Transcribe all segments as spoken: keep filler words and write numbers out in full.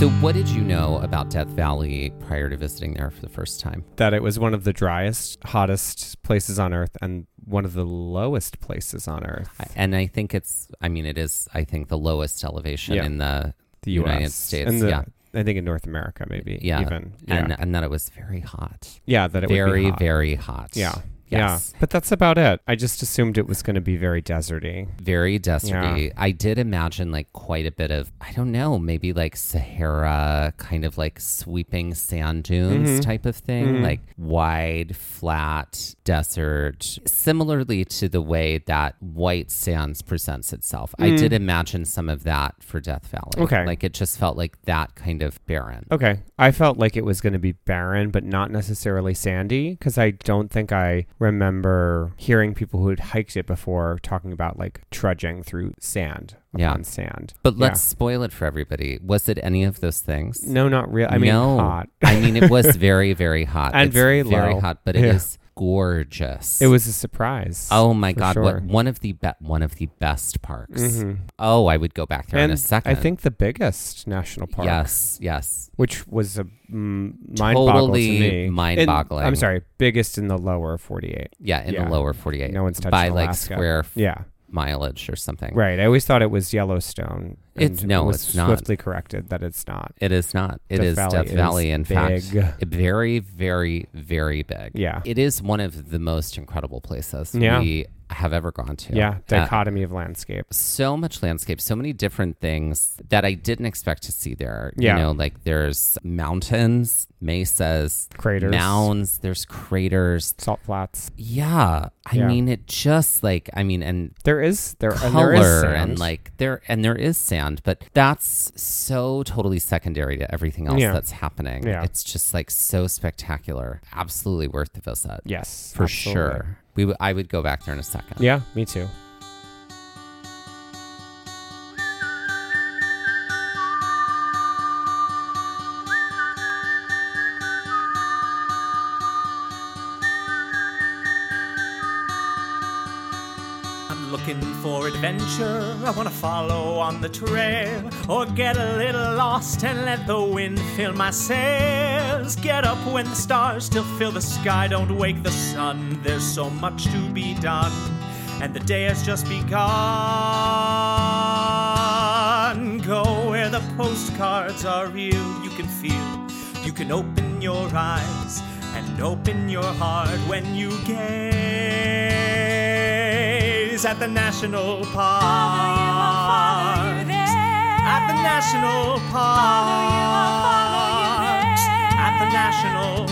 So what did you know about Death Valley prior to visiting there for the first time? That it was one of the driest, hottest places on Earth and one of the lowest places on Earth. And I think it's, I mean, it is, I think, the lowest elevation yeah. in the, the U S United States. And the, yeah. I think in North America, maybe. Yeah. Even. Yeah. And, and that it was very hot. Yeah, that it very, would be hot. very hot. Yeah. Yes. Yeah, but that's about it. I just assumed it was going to be very deserty. Very deserty. Yeah. I did imagine like quite a bit of, I don't know, maybe like Sahara kind of like sweeping sand dunes mm-hmm. type of thing, mm-hmm. like wide, flat desert, similarly to the way that White Sands presents itself. Mm. I did imagine some of that for Death Valley. Okay. Like it just felt like that kind of barren. Okay. I felt like it was going to be barren, but not necessarily sandy, because I don't think I remember hearing people who had hiked it before talking about like trudging through sand upon yeah. sand. But let's yeah. spoil it for everybody. Was it any of those things? No, not real. I mean, no. hot. I mean, it was very, very hot. And it's very very low. hot, but it yeah. is gorgeous. It was a surprise. Oh my God. Sure. What one of the be- one of the best parks. Mm-hmm. Oh, I would go back there and in a second. I think the biggest national park. Yes, yes. Which was a mm, mind-boggle Totally to me. mind-boggling. In, I'm sorry, biggest in the lower forty-eight. Yeah, in yeah. the lower forty-eight. No one's touched by Alaska. like square f- yeah. mileage or something. Right. I always thought it was Yellowstone. It's no, it was it's not. Swiftly corrected that it's not. It is not. It Death is Valley Death is Valley, in big. fact. Very, very, very big. Yeah. It is one of the most incredible places Yeah. we have ever gone to. Yeah. Uh, Dichotomy of landscape. so much landscape, so many different things that I didn't expect to see there. Yeah. You know, like there's mountains, mesas, Craters. mounds, there's craters. Salt flats. Yeah. I Yeah. mean, it just like, I mean, and There is there color and there is sand. and like there and there is sand, but that's so totally secondary to everything else Yeah. that's happening. Yeah. It's just like so spectacular. Absolutely worth the visit. Yes. For absolutely. sure. We w- I would go back there in a second. Yeah, me too. Looking for adventure, I want to follow on the trail, or get a little lost and let the wind fill my sails. Get up when the stars still fill the sky, don't wake the sun. There's so much to be done, and the day has just begun. Go where the postcards are real, you can feel, you can open your eyes and open your heart when you gaze at the national park. At the national park. At the national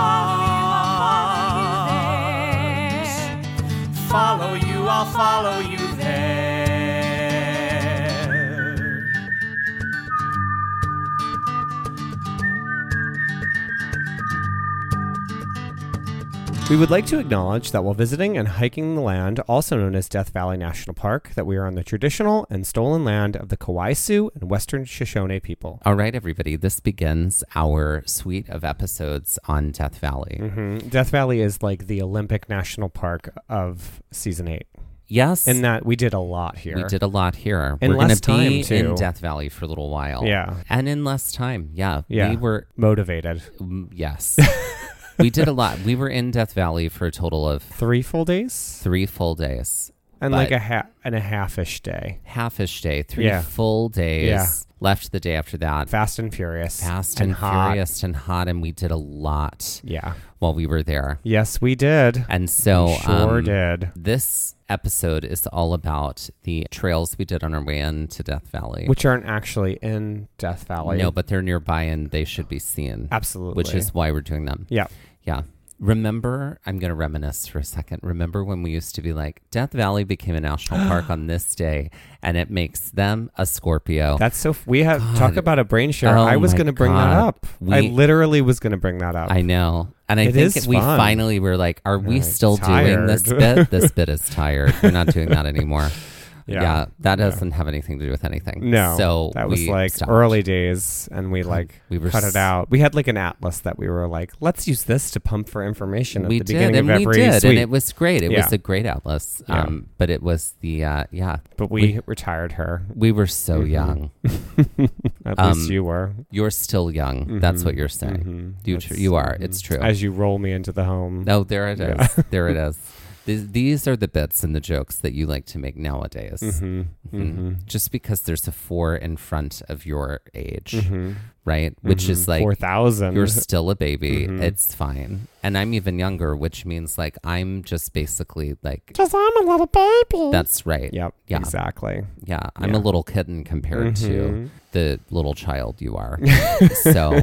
park. Follow you, I'll follow you there. We would like to acknowledge that while visiting and hiking the land, also known as Death Valley National Park, that we are on the traditional and stolen land of the Kauai Sioux and Western Shoshone people. All right, everybody, this begins our suite of episodes on Death Valley. Mm-hmm. Death Valley is like the Olympic National Park of season eight. Yes. In that we did a lot here. We did a lot here. In We're going less to be time, too. in Death Valley for a little while. Yeah. And in less time. Yeah. Yeah. We were, motivated. mm, yes. We did a lot. We were in Death Valley for a total of Three full days? three full days. And But- like a ha- and a half-ish day. Half-ish day. Three Yeah. full days. Yeah. Left the day after that. Fast and furious. Fast and, hot. furious and hot. And we did a lot Yeah. while we were there. Yes, we did. And so We sure um, did. this episode is all about the trails we did on our way into Death Valley. Which aren't actually in Death Valley. No, but they're nearby and they should be seen. Absolutely. Which is why we're doing them. Yeah. Yeah. Remember, I'm going to reminisce for a second. Remember when we used to be like, Death Valley became a national park on this day, and it makes them a Scorpio. That's so... F- we have... God. Talk about a brain share. Oh I was my going to bring that God. up. We- I literally was going to bring that up. I know. And I It think is that we fun. finally were like, are we Uh, still tired. doing this bit? This bit is tired. We're not doing that anymore. Yeah. Yeah, that Yeah. doesn't have anything to do with anything. No, so that was we like stopped. early days, and we like We were cut s- it out. We had like an atlas that we were like, let's use this to pump for information at We the did, beginning and of we every did, suite. and it was great. It Yeah. was a great atlas. Yeah. Um, but it was the uh, yeah. but we, we- retired her. We were so Mhm. young. At Um, least you were. You're still young. That's Mhm. what you're saying. Mhm. You That's- tr- you are. mhm. It's true. As you roll me into the home. No, there it is. Yeah. There it is. These, these are the bits and the jokes that you like to make nowadays. Mm-hmm. Mm. Mm-hmm. Just because there's a four in front of your age, Mm-hmm. right? Which is like four thousand. you're still a baby. Mhm. It's fine. And I'm even younger, which means like I'm just basically like, Just I'm a little baby. that's right. Yep. Yeah. Exactly. Yeah. I'm Yeah. a little kitten compared to Mhm. the little child you are. so,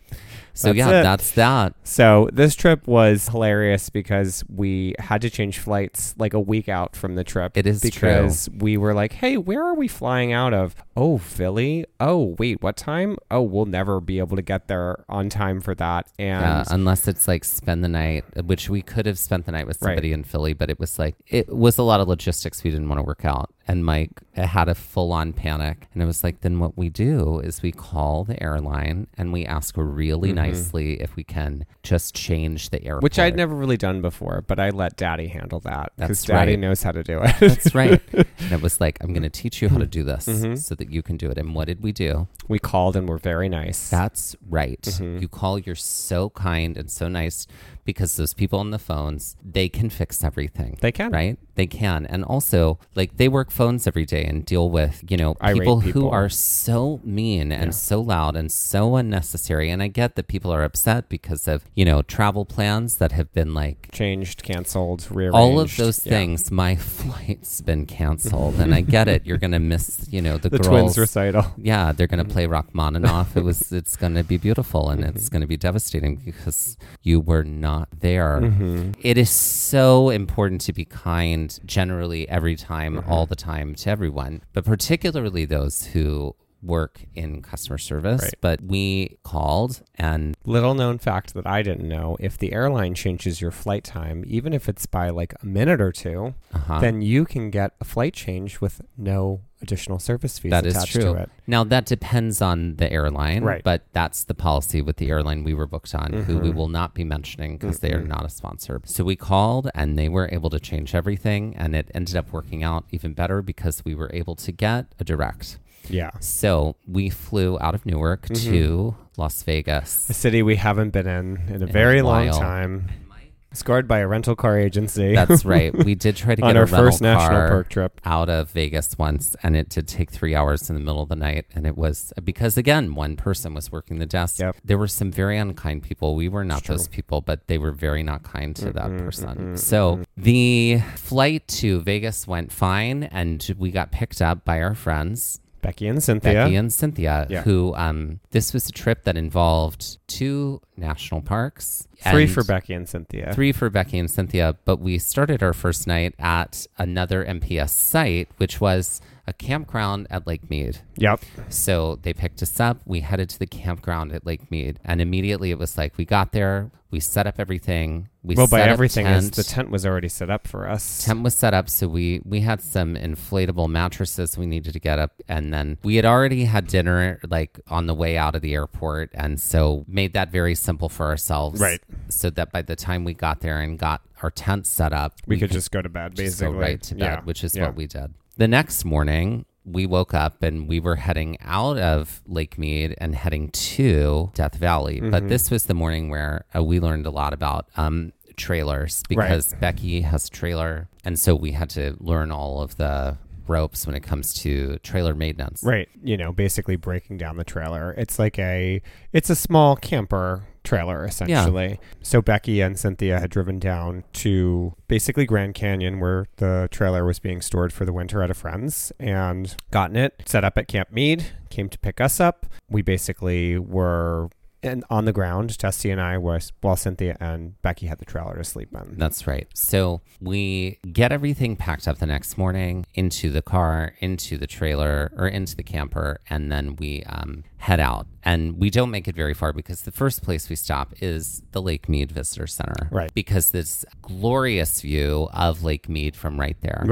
so That's yeah, it. that's that. So this trip was hilarious because we had to change flights like a week out from the trip. It is because we were like, hey, where are we flying out of? Oh, Philly. Oh, wait, what time? Oh, we'll never be able to get there on time for that. And Yeah, unless it's like spend the night, which we could have spent the night with Right. somebody in Philly, but it was like, it was a lot of logistics we didn't want to work out. And Mike had a full on panic. And it was like, then what we do is we call the airline and we ask really Mhm. nicely if we can just change the airport. which I'd never really done before, but I let Daddy handle that because That's Daddy right. knows how to do it. That's right. And it was like, I'm going to teach you how to do this Mhm. so that you can do it. And what did we do? We called and were very nice. That's right. Mhm. You call, you're so kind and so nice because those people on the phones, they can fix everything. They can. Right? They can. And also, like, they work phones every day and deal with, you know, Irate people, who people. are so mean and Yeah. so loud and so unnecessary. And I get that people are upset because of, you know, travel plans that have been like, Changed, canceled, rearranged. all of those Yeah. things. My flight's been canceled. And I get it. You're going to miss, you know, the, The girls. twins recital. Yeah, they're going to Mhm. play Rachmaninoff. It was, it's going to be beautiful, and it's going to be devastating because you were not there. Mhm. It is so important to be kind, generally every time, Mhm. all the time, to everyone, but particularly those who work in customer service. Right. But we called, and Little known fact that I didn't know, if the airline changes your flight time, even if it's by like a minute or two, uh-huh. then you can get a flight change with no additional service fees That is attached true. to it. Now, that depends on the airline, Right. but that's the policy with the airline we were booked on, who we Mhm. will not be mentioning because they are Mhm. not a sponsor. So we called and they were able to change everything, and it ended up working out even better because we were able to get a direct. Yeah. So we flew out of Newark Mhm. to Las Vegas. A city we haven't been in in a very long while. time. Scored by a rental car agency. That's right. We did try to get on a our rental first national car park trip. out of Vegas once, and it did take three hours in the middle of the night. And it was because, again, one person was working the desk. Yep. There were some very unkind people. We were not It's true. those people, but they were very not kind to that Mm-mm, person. mm-mm, so mm-mm. the flight to Vegas went fine, and we got picked up by our friends. Becky and Cynthia. Becky and Cynthia, Yeah. who um, this was a trip that involved two national parks. Three and for Becky and Cynthia. Three for Becky and Cynthia, but we started our first night at another M P S site, which was a campground at Lake Mead. Yep. So they picked us up. We headed to the campground at Lake Mead, and immediately it was like we got there, we set up everything. We Well, by set up everything is tent. the tent was already set up for us. Tent was set up, so we we had some inflatable mattresses we needed to get up, and then we had already had dinner like on the way out of the airport, and so made that very simple for ourselves, Right. So that by the time we got there and got our tent set up, we, could just go to bed, just basically. go right to bed, Yeah. which is Yeah. what we did. The next morning, we woke up and we were heading out of Lake Mead and heading to Death Valley. But Mhm. this was the morning where uh, we learned a lot about um, trailers because Becky has a trailer. And so we had to learn all of the ropes when it comes to trailer maintenance. Right. You know, basically breaking down the trailer. It's like a, it's a small camper trailer, essentially. So Becky and Cynthia had driven down to basically Grand Canyon, where the trailer was being stored for the winter at a friend's, and gotten it set up at Camp Mead, came to pick us up. We basically were in, on the ground, Tessie and I, was while Cynthia and Becky had the trailer to sleep in. That's right. So we get everything packed up the next morning into the car, into the trailer, or into the camper, and then we um, head out. And we don't make it very far because the first place we stop is the Lake Mead Visitor Center. Right. Because this glorious view of Lake Mead from right there. Right.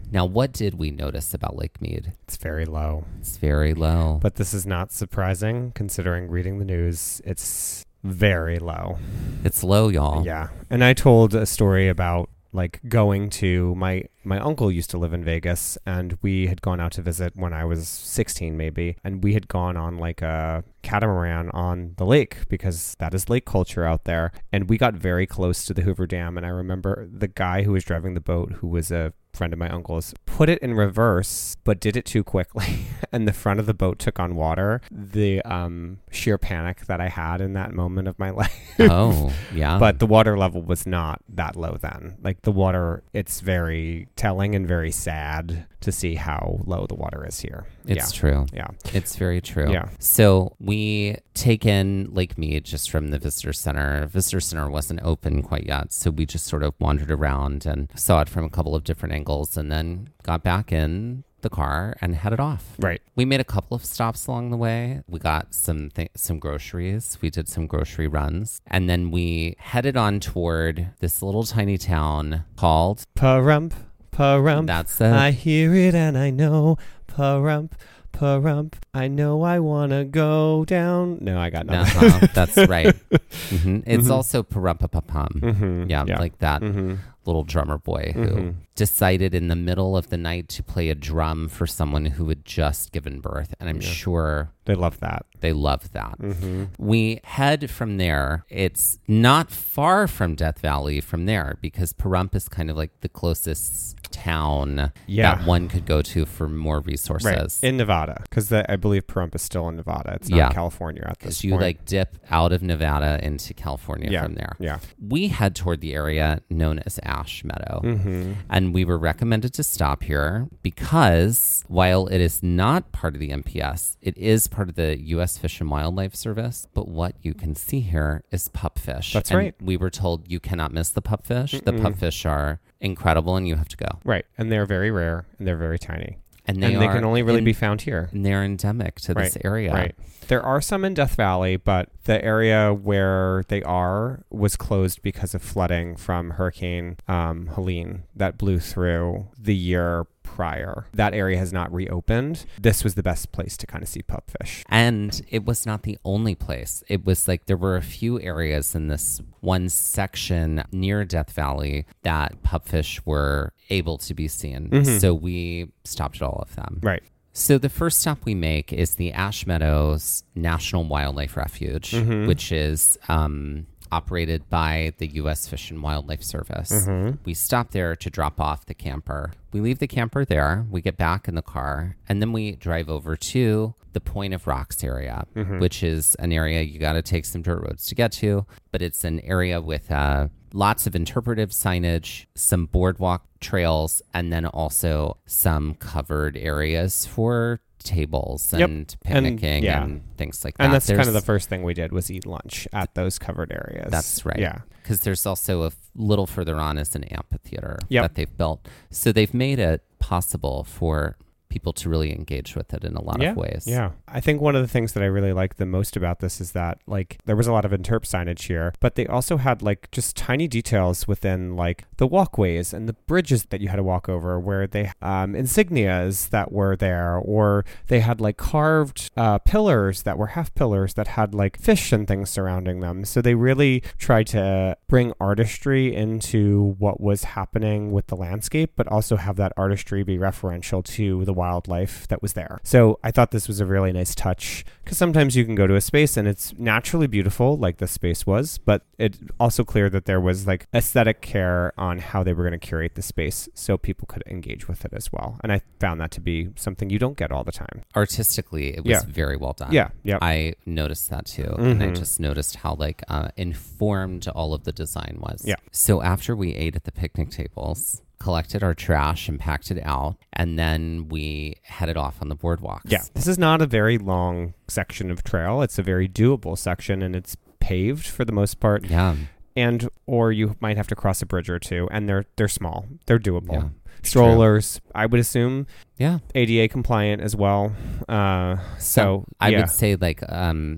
Now, what did we notice about Lake Mead? It's very low. It's very low. But this is not surprising considering reading the news. It's very low. It's low, y'all. Yeah. And I told a story about like going to my my uncle used to live in Vegas, and we had gone out to visit when I was sixteen maybe, and we had gone on like a catamaran on the lake because that is lake culture out there, and we got very close to the Hoover Dam, and I remember the guy who was driving the boat, who was a friend of my uncle's, put it in reverse but did it too quickly and the front of the boat took on water. The um sheer panic that I had in that moment of my life. Oh, yeah. But the water level was not that low then. Like the water, it's very telling and very sad to see how low the water is here. It's yeah. true. Yeah. It's very true. Yeah. So we take in Lake Mead just from the visitor center. Visitor center wasn't open quite yet, so we just sort of wandered around and saw it from a couple of different angles and then got back in the car and headed off. Right. We made a couple of stops along the way. We got some th- some groceries. We did some grocery runs. And then we headed on toward this little tiny town called Pahrump, Pahrump. That's it. I hear it and I know. Pahrump, Pahrump. I know I want to go down. No, I got nothing. Uh-huh. That's right. Mm-hmm. It's Mm-hmm. also Parumpapapum. Mm-hmm. Yeah, Yeah. like that Mm-hmm. little drummer boy who Mhm. decided in the middle of the night to play a drum for someone who had just given birth. And I'm Yeah. sure They love that. they love that. Mm-hmm. We head from there. It's not far from Death Valley from there because Pahrump is kind of like the closest town Yeah. that one could go to for more resources. Right. In Nevada. Because I believe Pahrump is still in Nevada. It's not Yeah. California at this Because you point. like dip out of Nevada into California yeah. from there. Yeah. We head toward the area known as Ash Meadow. Mm-hmm. And we were recommended to stop here because while it is not part of the M P S, it is part of the U S Fish and Wildlife Service. But what you can see here is pupfish. That's And right. we were told you cannot miss the pupfish. The Mm-mm. pupfish are incredible and you have to go. Right. And they're very rare and they're very tiny. And they, and they are can only really in- be found here. and they're endemic to this Right, area. Right. There are some in Death Valley, but the area where they are was closed because of flooding from Hurricane um, Helene that blew through the year prior. That area has not reopened. This was the best place to kind of see pupfish. And it was not the only place. It was like there were a few areas in this one section near Death Valley that pupfish were able to be seen. Mhm. So we stopped at all of them. Right. So the first stop we make is the Ash Meadows National Wildlife Refuge, Mhm. which is um, operated by the U S Fish and Wildlife Service. Mhm. We stop there to drop off the camper. We leave the camper there. We get back in the car, and then we drive over to the Point of Rocks area, Mhm. which is an area you got to take some dirt roads to get to, but it's an area with uh, lots of interpretive signage, some boardwalk trails, and then also some covered areas for tables Yep. and And, picnicking and, yeah. things like that. And that's kind of There's- the first thing we did was eat lunch at those covered areas. That's right. Yeah. Because there's also a f- little further on is an amphitheater Yep. that they've built. So they've made it possible for people to really engage with it in a lot yeah, of ways. Yeah. I think one of the things that I really like the most about this is that like there was a lot of interp signage here, but they also had like just tiny details within like the walkways and the bridges that you had to walk over where they um insignias that were there, or they had like carved uh, pillars that were half pillars that had like fish and things surrounding them. So they really tried to bring artistry into what was happening with the landscape, but also have that artistry be referential to the wildlife that was there. So I thought this was a really nice touch, because sometimes you can go to a space and it's naturally beautiful like this space was, but it's also clear that there was like aesthetic care on how they were going to curate the space so people could engage with it as well. And I found that to be something you don't get all the time. Artistically, it was Yeah. very well done. Yeah. Yeah. I noticed that too. And I Mhm. just noticed how like uh, informed all of the design was. Yeah. So after we ate at the picnic tables, collected our trash and packed it out, and then we headed off on the boardwalks. Yeah. This is not a very long section of trail. It's a very doable section, and it's paved for the most part. Yeah. And or you might have to cross a bridge or two, and they're they're small. They're doable. Yeah. Strollers, I would assume, Yeah. A D A compliant as well. Uh, so I yeah. would say like um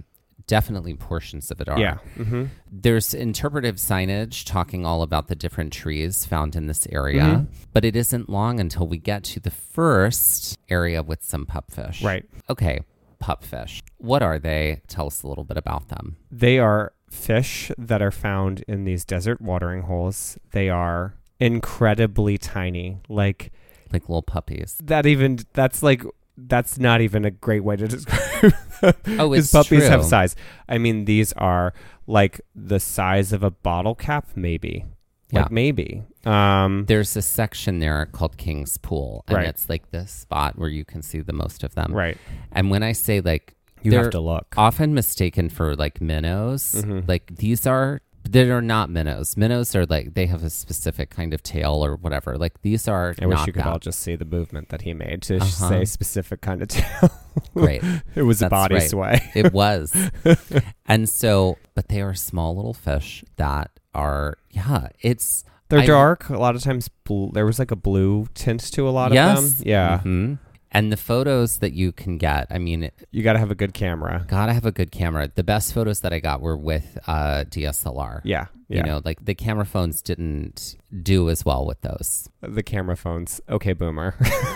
definitely portions of it are. Yeah. Mm-hmm. There's interpretive signage talking all about the different trees found in this area, Mhm. but it isn't long until we get to the first area with some pupfish. Right. Okay, pupfish. What are they? Tell us a little bit about them. They are fish that are found in these desert watering holes. They are incredibly tiny. Like Like little puppies. that even, that's like, that's not even a great way to describe them. Oh, it's Because puppies true. have size. I mean, these are like the size of a bottle cap, maybe. Like Yeah. maybe. Um, There's a section there called King's Pool, and Right. it's like this spot where you can see the most of them. right. And when I say like, You they're have to look. often mistaken for like minnows. Mhm. Like these are, they are not minnows. Minnows are like, they have a specific kind of tail or whatever. Like these are I wish not you could that. all just see the movement that he made to Uh-huh. say specific kind of tail. Great. It was a That's body right. sway. It was. And so, but they are small little fish that are, yeah, it's. They're I- dark. A lot of times, bl- there was like a blue tint to a lot Yes. of them. Yeah. Mhm. And the photos that you can get, I mean, You got to have a good camera. gotta have a good camera. The best photos that I got were with uh, D S L R. Yeah. Yeah. You know, like the camera phones didn't do as well with those. The camera phones. Okay, boomer.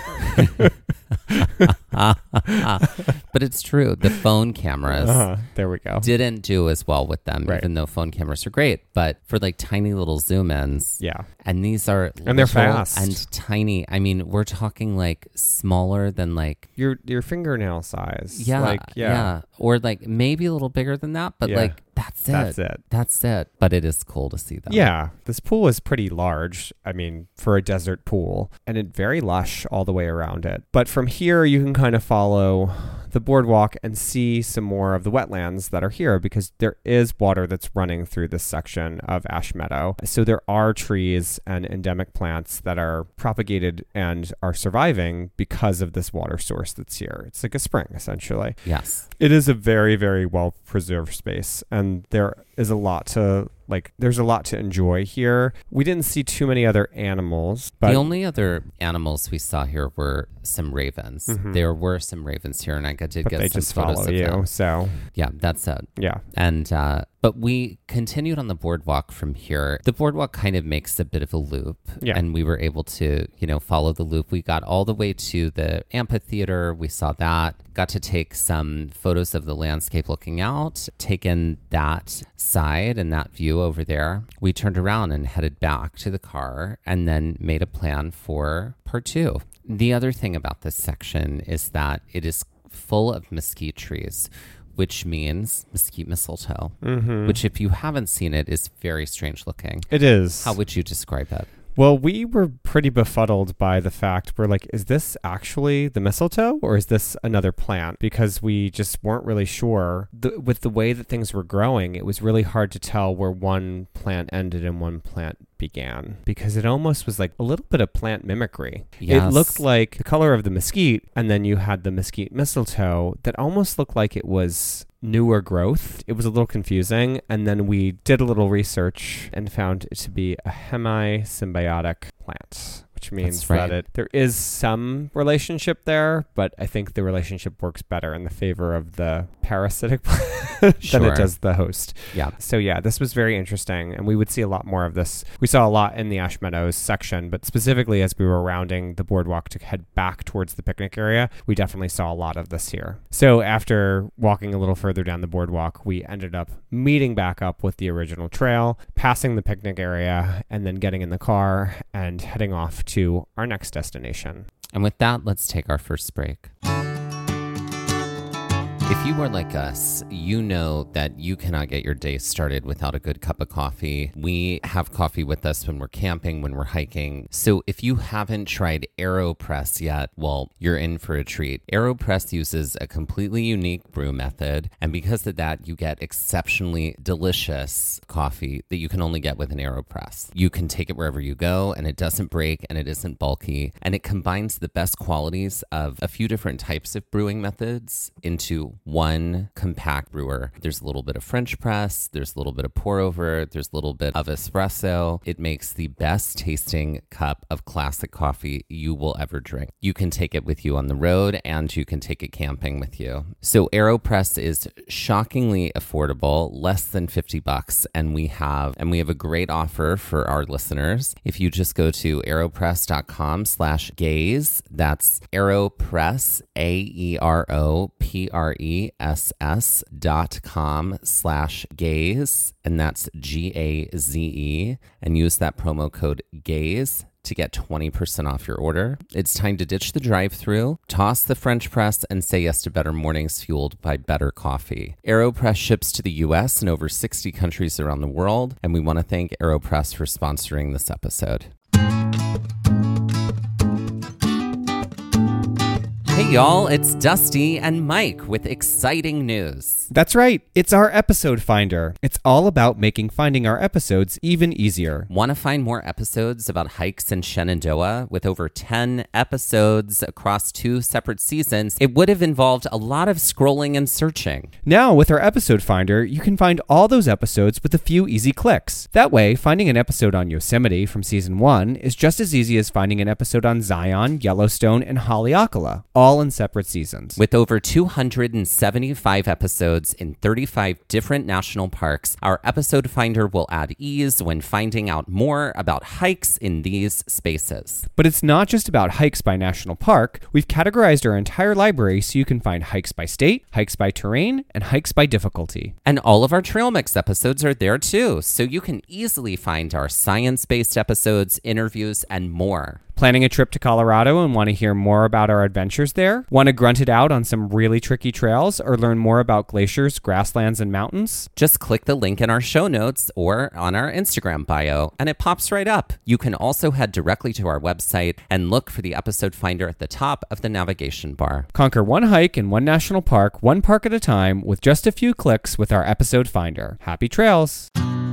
But it's true. The phone cameras uh-huh. There we go. didn't do as well with them, Right. even though phone cameras are great. But for like tiny little zoom ins, Yeah. and these are And they're little fast. and tiny. I mean, we're talking like smaller than like Your your fingernail size. yeah, Like, yeah. yeah, or like maybe a little bigger than that. But Yeah. like that's it. That's it. That's it. But it is cool to see them. Yeah, this pool is pretty large, I mean, for a desert pool, and it's very lush all the way around it. But from here, you can kind of follow the boardwalk and see some more of the wetlands that are here because there is water that's running through this section of Ash Meadow. So there are trees and endemic plants that are propagated and are surviving because of this water source that's here. It's like a spring, essentially. Yes. It is a very, very well preserved space, and there is a lot to like. There's a lot to enjoy here. We didn't see too many other animals, but the only other animals we saw here were some ravens. Mhm. There were some ravens here, and I got to but get they some just photos follow of you. them. So Yeah, that's it. yeah, And uh, but we continued on the boardwalk from here. The boardwalk kind of makes a bit of a loop, Yeah. and we were able to, you know, follow the loop. We got all the way to the amphitheater. We saw that. Got to take some photos of the landscape looking out. Taken that side and that view over there. We turned around and headed back to the car, and then made a plan for part two. The other thing about this section is that it is full of mesquite trees, which means mesquite mistletoe, mm-hmm. which if you haven't seen it is very strange looking. it is. How would you describe it? Well, we were pretty befuddled by the fact we're like, is this actually the mistletoe or is this another plant? Because we just weren't really sure. The, with the way that things were growing, it was really hard to tell where one plant ended and one plant began because it almost was like a little bit of plant mimicry. It Yes. looked like the color of the mesquite, and then you had the mesquite mistletoe that almost looked like it was newer growth. It was a little confusing, and then we did a little research and found it to be a hemisymbiotic plant, which means That's right. that it there is some relationship there, but I think the relationship works better in the favor of the parasitic plant than Sure. it does the host. Yeah. So yeah, this was very interesting, and we would see a lot more of this. We saw a lot in the Ash Meadows section, but specifically as we were rounding the boardwalk to head back towards the picnic area, we definitely saw a lot of this here. So after walking a little further down the boardwalk, we ended up meeting back up with the original trail, passing the picnic area, and then getting in the car and heading off to our next destination. And with that, let's take our first break. If you are like us, you know that you cannot get your day started without a good cup of coffee. We have coffee with us when we're camping, when we're hiking. So if you haven't tried AeroPress yet, well, you're in for a treat. AeroPress uses a completely unique brew method, and because of that, you get exceptionally delicious coffee that you can only get with an AeroPress. You can take it wherever you go, and it doesn't break, and it isn't bulky, and it combines the best qualities of a few different types of brewing methods into one compact brewer. There's a little bit of French press, there's a little bit of pour over, there's a little bit of espresso. It makes the best tasting cup of classic coffee you will ever drink. You can take it with you on the road and you can take it camping with you. So AeroPress is shockingly affordable, less than fifty bucks, and we have and we have a great offer for our listeners. If you just go to aeropress.com slash gaze, that's AeroPress, A E R O P R E S S dot com slash gaze, and that's G A Z E, and use that promo code GAZE to get twenty percent off your order. It's time to ditch the drive-thru, toss the French press, and say yes to better mornings fueled by better coffee. AeroPress ships to the U S and over sixty countries around the world, and we want to thank AeroPress for sponsoring this episode. Hey y'all, it's Dusty and Mike with exciting news. That's right. It's our episode finder. It's all about making finding our episodes even easier. Want to find more episodes about hikes in Shenandoah? With over ten episodes across two separate seasons, it would have involved a lot of scrolling and searching. Now, with our episode finder, you can find all those episodes with a few easy clicks. That way, finding an episode on Yosemite from season one is just as easy as finding an episode on Zion, Yellowstone, and Haleakala, all in separate seasons. With over two hundred seventy-five episodes in thirty-five different national parks, our episode finder will add ease when finding out more about hikes in these spaces. But it's not just about hikes by national park. We've categorized our entire library so you can find hikes by state, hikes by terrain, and hikes by difficulty. And all of our Trail Mix episodes are there too, so you can easily find our science-based episodes, interviews, and more. Planning a trip to Colorado and want to hear more about our adventures there? Want to grunt it out on some really tricky trails or learn more about glaciers, grasslands, and mountains? Just click the link in our show notes or on our Instagram bio, and it pops right up. You can also head directly to our website and look for the episode finder at the top of the navigation bar. Conquer one hike in one national park, one park at a time, with just a few clicks with our episode finder. Happy trails!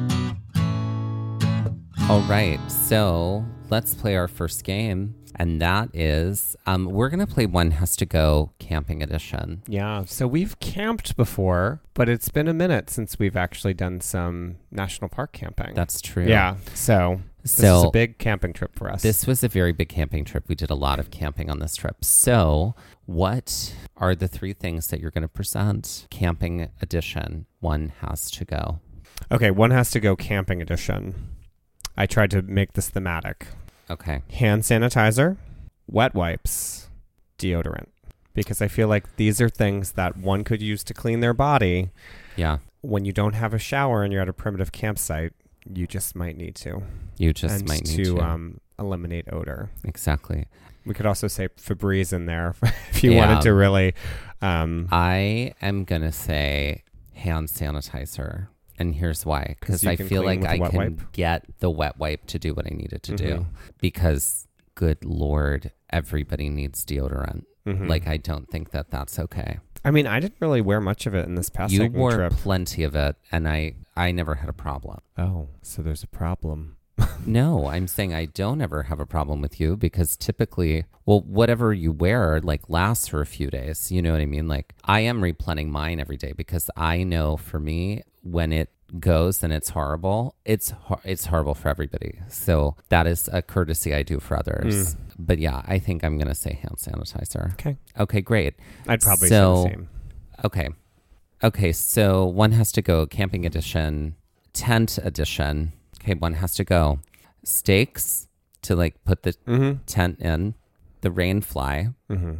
All right, so let's play our first game, and that is, um, we're going to play One Has to Go Camping Edition. Yeah, so we've camped before, but it's been a minute since we've actually done some national park camping. That's true. Yeah, so this So- is a big camping trip for us. This was a very big camping trip. We did a lot of camping on this trip. So what are the three things that you're going to present? Camping Edition, One Has to Go. Okay, One Has to Go Camping Edition. I tried to make this thematic. Okay. Hand sanitizer, wet wipes, deodorant. Because I feel like these are things that one could use to clean their body. Yeah. When you don't have a shower and you're at a primitive campsite, you just might need to. You just and might need to. to. Um, eliminate odor. Exactly. We could also say Febreze in there if you Yeah. wanted to really. Um, I am going to say hand sanitizer. And here's why. Because you I can feel clean like with a I wet can wipe? get the wet wipe to do what I needed to do. Mhm. Because, good Lord, everybody needs deodorant. mhm. Like, I don't think that that's okay. I mean, I didn't really wear much of it in this past You hiking wore trip. plenty of it, and I, I never had a problem. Oh, so there's a problem. No, I'm saying I don't ever have a problem with you because typically, well, whatever you wear like lasts for a few days. You know what I mean? Like I am replenishing mine every day because I know for me when it goes and it's horrible, it's hor- it's horrible for everybody. So that is a courtesy I do for others. Mm. But yeah, I think I'm going to say hand sanitizer. Okay. Okay, great. I'd probably So- say the same. Okay. Okay, so One Has to Go Camping Edition, Tent Edition. Okay, one has to go. Stakes to like put the Mm-hmm. tent in, the rain fly, Mm-hmm.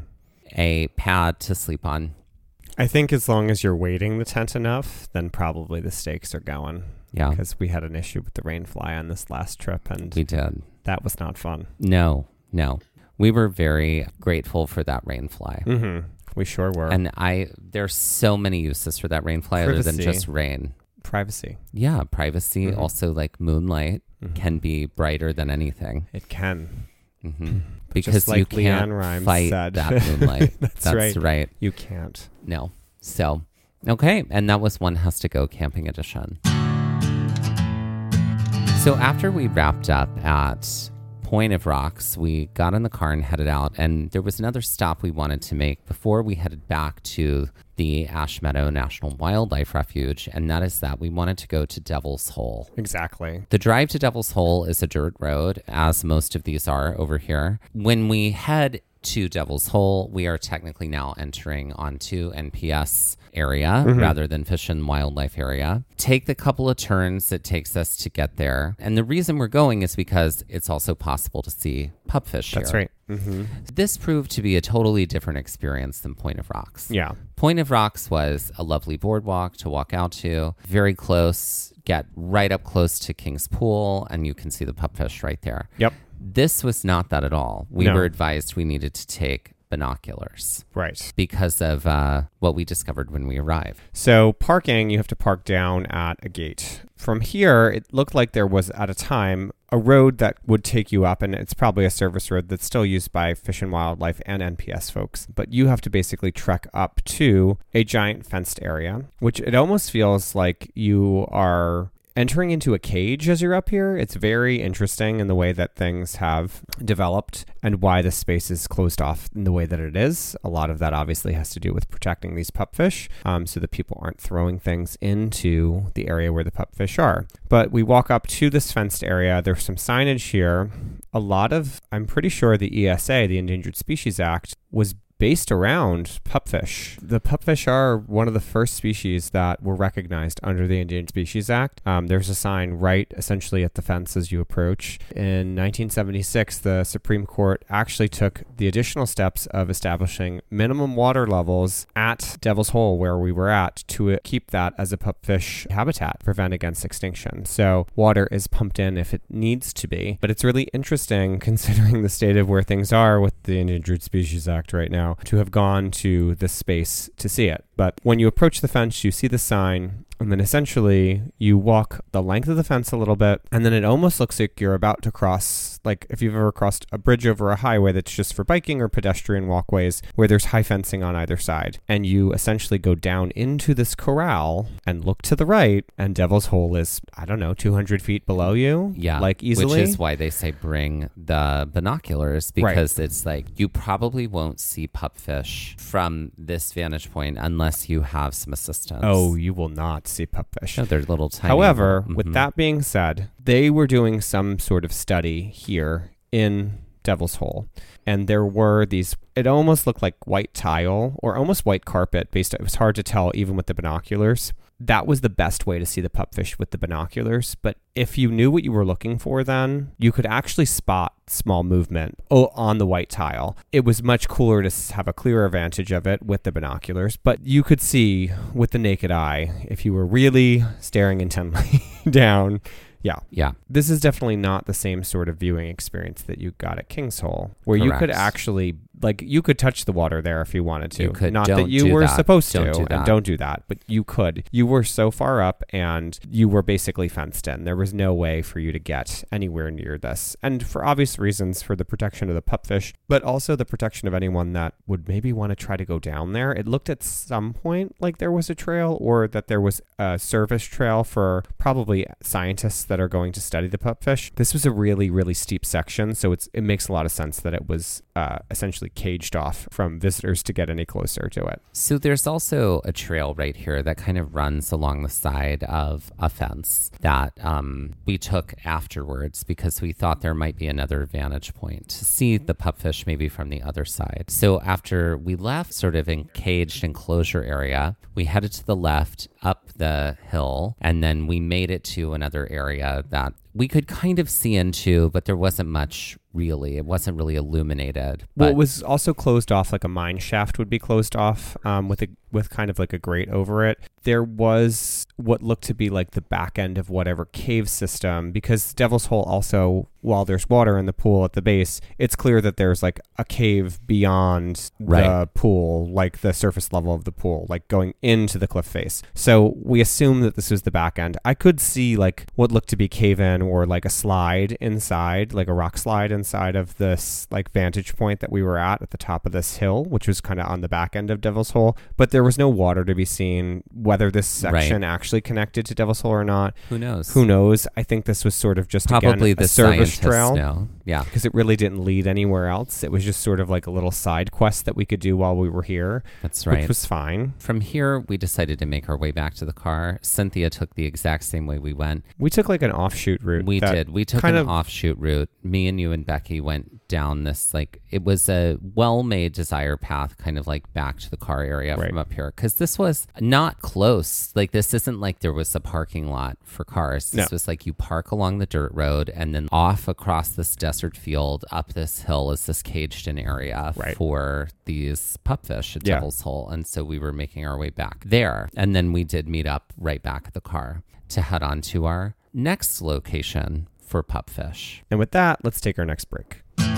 a pad to sleep on. I think as long as you're weighting the tent enough, then probably the stakes are going. Yeah, Because we had an issue with the rain fly on this last trip, and we did. that was not fun. No, no. We were very grateful for that rain fly. Mm-hmm. We sure were. And I, there's so many uses for that rain fly other than Privacy. just rain. Privacy. Yeah, privacy. Mhm. Also, like moonlight Mhm. can be brighter than anything. It can. hmm Because like you can't Leanne Rimes fight said. that moonlight. That's That's right. right. You can't. No. So, okay. And that was One Has to Go Camping Edition. So after we wrapped up at Point of Rocks, we got in the car and headed out. And there was another stop we wanted to make before we headed back to the Ash Meadow National Wildlife Refuge, and that is that we wanted to go to Devil's Hole. Exactly. The drive to Devil's Hole is a dirt road, as most of these are over here. When we head to Devil's Hole, we are technically now entering onto N P S area mm-hmm. rather than Fish and Wildlife area. Take the couple of turns it takes us to get there. And the reason we're going is because it's also possible to see pupfish here. That's right. Mm-hmm. This proved to be a totally different experience than Point of Rocks. Yeah. Point of Rocks was a lovely boardwalk to walk out to, very close, get right up close to King's Pool, and you can see the pupfish right there. Yep. This was not that at all. We no. were advised we needed to take binoculars. Right. Because of uh, what we discovered when we arrived. So parking, you have to park down at a gate. From here, it looked like there was, at a time, a road that would take you up, and it's probably a service road that's still used by Fish and Wildlife and N P S folks. But you have to basically trek up to a giant fenced area, which it almost feels like you are entering into a cage as you're up here. It's very interesting in the way that things have developed and why the space is closed off in the way that it is. A lot of that obviously has to do with protecting these pupfish um, so that people aren't throwing things into the area where the pupfish are. But we walk up to this fenced area. There's some signage here. A lot of, I'm pretty sure the E S A, the Endangered Species Act, was based around pupfish. The pupfish are one of the first species that were recognized under the Endangered Species Act. Um, there's a sign right essentially at the fence as you approach. In nineteen seventy-six, the Supreme Court actually took the additional steps of establishing minimum water levels at Devil's Hole, where we were at, to keep that as a pupfish habitat, prevent against extinction. So water is pumped in if it needs to be. But it's really interesting, considering the state of where things are with the Endangered Species Act right now, to have gone to this space to see it. But when you approach the fence, you see the sign, and then essentially you walk the length of the fence a little bit, and then it almost looks like you're about to cross, like if you've ever crossed a bridge over a highway that's just for biking or pedestrian walkways where there's high fencing on either side. And you essentially go down into this corral and look to the right, and Devil's Hole is, I don't know, two hundred feet below you. Yeah. Like easily. Which is why they say bring the binoculars, because right. it's like you probably won't see pupfish from this vantage point unless you have some assistance. Oh, you will not see pupfish. No, they're little tiny. However, mm-hmm. with that being said, they were doing some sort of study here in Devil's Hole. And there were these, it almost looked like white tile or almost white carpet based, it was hard to tell even with the binoculars. That was the best way to see the pupfish with the binoculars. But if you knew what you were looking for, then you could actually spot small movement on the white tile. It was much cooler to have a clearer vantage of it with the binoculars, but you could see with the naked eye if you were really staring intently down. Yeah. Yeah. This is definitely not the same sort of viewing experience that you got at King's Hole, where Correct. you could actually, like, you could touch the water there if you wanted to. You could. Not Don't that you do were that. supposed Don't to, do that. and don't do that, but you could. You were so far up, and you were basically fenced in. There was no way for you to get anywhere near this. And for obvious reasons, for the protection of the pupfish, but also the protection of anyone that would maybe want to try to go down there. It looked at some point like there was a trail, or that there was a service trail for probably scientists that are going to study the pupfish. This was a really, really steep section, so it's it makes a lot of sense that it was uh, essentially caged off from visitors to get any closer to it. So there's also a trail right here that kind of runs along the side of a fence that um, we took afterwards because we thought there might be another vantage point to see the pupfish maybe from the other side. So after we left sort of in caged enclosure area, we headed to the left up the hill, and then we made it to another area that we could kind of see into, but there wasn't much really. It wasn't really illuminated. Well, but it was also closed off, like a mine shaft would be closed off um, with a with kind of like a grate over it. There was what looked to be like the back end of whatever cave system, because Devil's Hole also, while there's water in the pool at the base, it's clear that there's like a cave beyond right. the pool, like the surface level of the pool, like going into the cliff face. So we assume that this was the back end. I could see like what looked to be cave in or like a slide inside, like a rock slide inside of this like vantage point that we were at at the top of this hill, which was kind of on the back end of Devil's Hole. But there was no water to be seen. Whether this section right. actually connected to Devil's Hole or not, who knows? Who knows? I think this was sort of just probably again, the a service scientists trail. know. Yeah. Because it really didn't lead anywhere else. It was just sort of like a little side quest that we could do while we were here. That's right. Which was fine. From here, we decided to make our way back to the car. Cynthia took the exact same way we went. We took like an offshoot route. We did. We took kind an of offshoot route. Me and you and Becky went down this, like, it was a well-made desire path, kind of like back to the car area Right. from up here. Because this was not close. Like, this isn't like there was a parking lot for cars. This No. was like you park along the dirt road and then off across this desert field, up this hill is this caged-in area Right. for these pupfish at Yeah. Devil's Hole. And so we were making our way back there. And then we did meet up right back at the car to head on to our next location for pupfish. And with that, let's take our next break.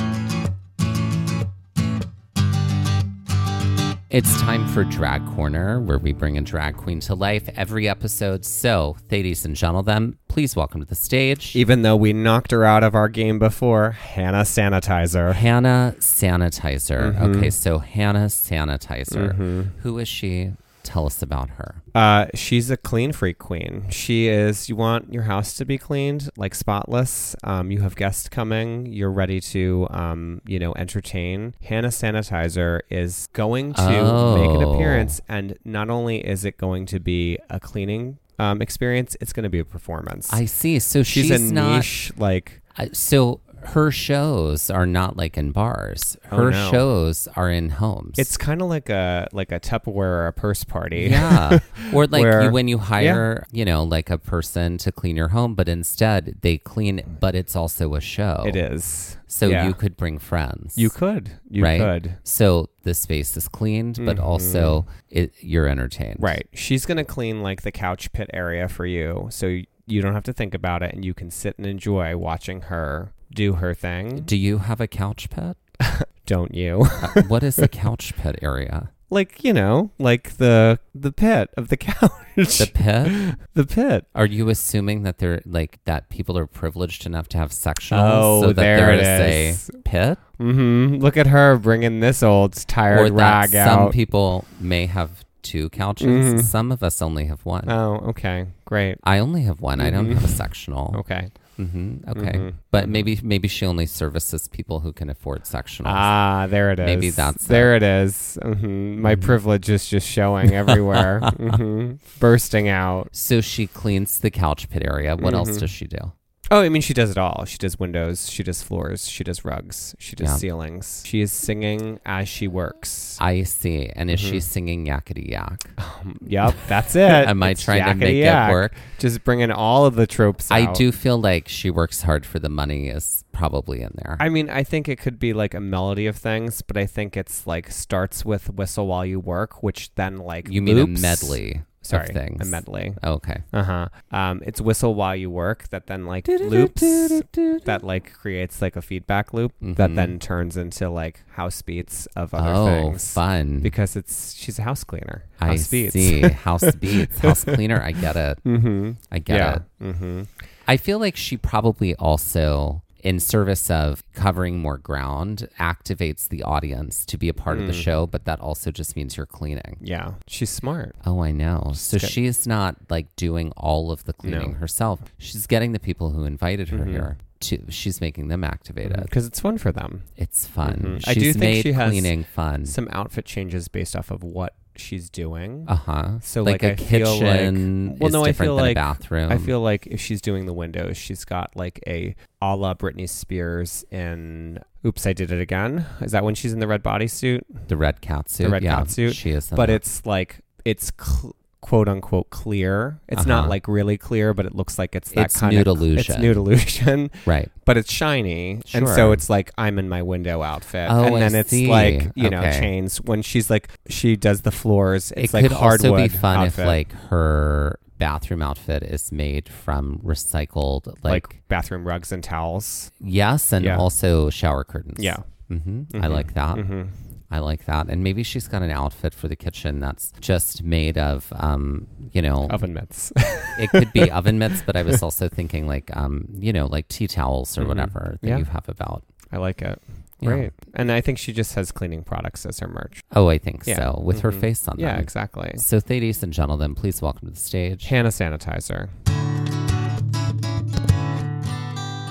It's time for Drag Corner, where we bring a drag queen to life every episode. So, ladies and gentlemen, please welcome to the stage Even though we knocked her out of our game before, Hannah Sanitizer. Hannah Sanitizer. Mhm. Okay, so Hannah Sanitizer. Mhm. Who is she? Tell us about her. Uh, she's a clean freak queen. She is, you want your house to be cleaned, like spotless. Um, you have guests coming. You're ready to, um, you know, entertain. Hannah Sanitizer is going to Oh. make an appearance. And not only is it going to be a cleaning um, experience, it's going to be a performance. I see. So she's, she's, a not. niche, like, Uh, so her shows are not like in bars. Her Oh, no. shows are in homes. it's kind of like a like a Tupperware or a purse party. Yeah. Or like Where- you, when you hire, you know, like a person to clean your home, but instead they clean it, but it's also a show. It is. So Yeah. you could bring friends. You could. You Right? could. So the space is cleaned, but Mhm. also it, you're entertained. Right. She's going to clean like the couch pit area for you. So y- you don't have to think about it and you can sit and enjoy watching her do her thing. Do you have a couch pet? Don't you? Uh, what is the couch pet area? Like, you know, like the the pit of the couch. The pit? The pit. Are you assuming that they're like that people are privileged enough to have sectionals Oh, so that there there it is is. a pit? Mm-hmm. Look at her bringing this old tired Or that rag some out. people may have two couches. Mhm. Some of us only have one. Oh, okay. Great. I only have one. I don't Mhm. have a sectional. Okay. hmm Okay, Mhm. but Mhm. maybe maybe she only services people who can afford sectionals. Ah, there it is. Maybe that's there. It is. hmm My Mhm. privilege is just showing everywhere, hmm bursting out. So she cleans the couch pit area. What else Mhm. does she do? Oh, I mean, she does it all. She does windows. She does floors. She does rugs. She does Yeah. ceilings. She is singing as she works. I see. And is she Mhm. singing yakety yak? Um, yep, that's it. Am I It's trying to make yakety it yak. work? Just bringing all of the tropes I out. do feel like she works hard for the money is probably in there. I mean, I think it could be like a melody of things, but I think it's like starts with whistle while you work, which then like you mean loops. a medley Sorry, of things? a medley. Okay. Uh huh. Um, it's whistle while you work that then like loops that like creates like a feedback loop that Mhm. then turns into like house beats of other Oh, things. fun. Because it's she's a house cleaner. I House beats. see. House beats. House cleaner. I get it. mm-hmm. I get Yeah. it. Mm-hmm. I feel like she probably also, in service of covering more ground, activates the audience to be a part of the Mm. show, but that also just means you're cleaning. Yeah. She's smart. Oh, I know. So good. she's not like doing all of the cleaning No. herself. She's getting the people who invited her Mhm. here to, she's making them activated. Because it's fun for them. It's fun. Mhm. She's I do think made she has cleaning fun. Some outfit changes based off of what she's doing. Uh huh. So, like, like, a I feel kitchen like- well, is no, I different feel than like- a bathroom. I feel like if she's doing the windows, she's got like a a la Britney Spears in Oops, I Did It Again. Is that when she's in the red bodysuit? the red cat suit. The red yeah, cat suit. She is. in But that. it's like, it's cl- quote unquote clear. It's Uh-huh. not like really clear, but it looks like it's that It's kind nude of illusion. It's nude illusion, right. but it's shiny. And Sure. so it's like, I'm in my window outfit. Oh, and I then it's see. like, you know, Okay. chains. When she's like, she does the floors, it's it like could hardwood also be fun outfit. if like her bathroom outfit is made from recycled like, like bathroom rugs and towels. yes, and Yeah. also shower curtains. Yeah. hmm I Mhm. like that. hmm I like that. And maybe she's got an outfit for the kitchen that's just made of, um, you know, Oven mitts. it could be oven mitts, but I was also thinking like, um, you know, like tea towels or Mhm. whatever that Yeah. you have about. I like it. Yeah. Right. And I think she just has cleaning products as her merch. Oh, I think Yeah. so. With her Mhm. face on Yeah, them. exactly. So, ladies and gentlemen, please welcome to the stage. Hannah Sanitizer.